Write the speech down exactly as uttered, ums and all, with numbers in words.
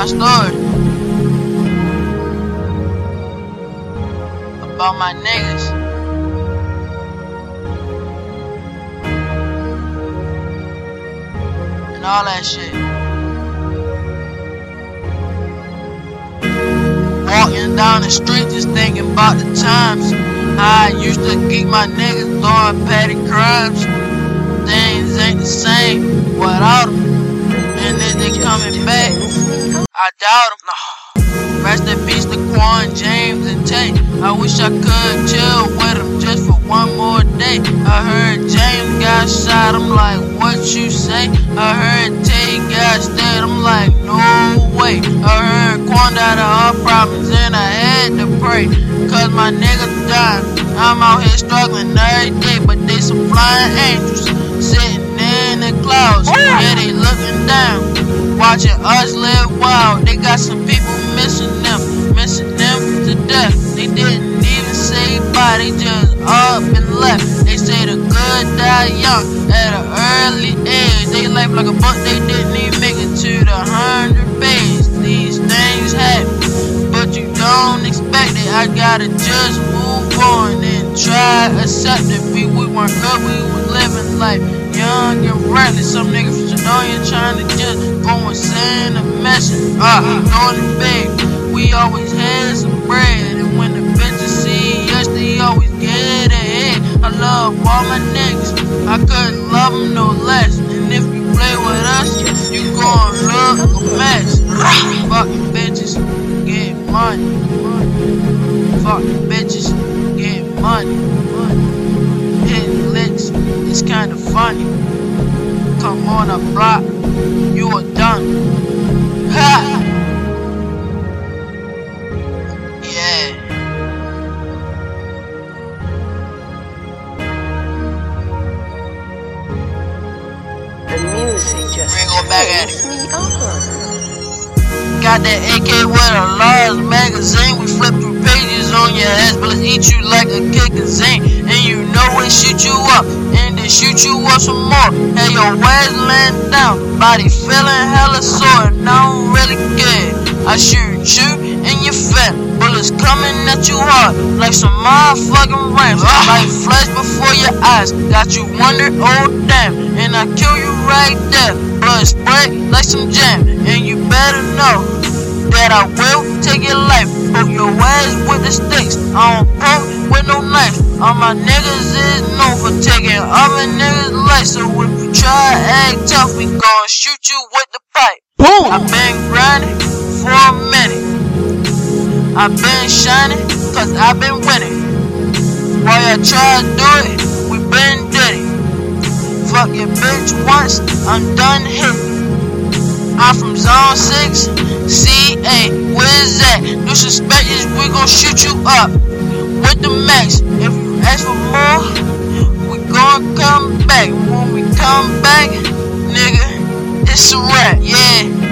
my story about my niggas. And all that shit. Walking down the street just thinking about the times I used to keep my niggas doing petty crimes. Things ain't the same without them. And if they coming back, I doubt them. No. Rest in peace to Quan, James, and Tay. I wish I could chill with them just for one more day. I heard James got shot, I'm like, what you say? I heard Tay got stabbed, I'm like, no way. I heard Quan died of heart problems and I had to pray, cause my niggas dying. I'm out here struggling every day, but they some flying angels sitting in the clouds. Yeah, they looking down, watching us live wild. They got some people missing them, missing them to death. They didn't even say bye, they just up and left. They say the good die young at an early age. They life like a book, they didn't even make it to the hundred pages. These things happen, but you don't expect it. I gotta just move on and try accept it. We, we weren't good, we was living life young and reckless. Some niggas from Shinoya trying to just go and send a message. Ah, uh, going to bed. We always had some bread, and when the bitches see us, they always get ahead. I love all my niggas, I couldn't love them no less. And if you play with us, you gon' look a mess. Fucking bitches, get money. Fucking bitches, get money. Hitting licks, it's kinda funny. Come on a block, you are done. Ha! Yeah. The music just Bring back at turns it. me on. Got that A K with a large magazine. We flip through pages on your ass, but let's eat you like a kickazine. And you know we shoot you up, and then shoot you up some more. Hey, your ass laying down, body feeling hella sore, and I don't really care. I shoot you in your fat, bullets coming at you hard, like some motherfucking rams, like flash before your eyes. Got you wonder, oh damn, and I kill you right there. Blood spray like some jam, and you better know that I will take your life. Poke your ass with the sticks, I don't poke with no knife. All my niggas is known for taking other niggas' life, so if you try to act tough, we gon' shoot you with the pipe. Boom! I been grinding for a minute, I been shining, cause I been winning. While y'all try to do it, we been did it. Fuck your bitch once, I'm done hitting. I'm from Zone six, C A, where's that? No suspects, we gon' shoot you up with the max. If you ask for more, we gon' come back. When we come back, nigga, it's a wrap, yeah.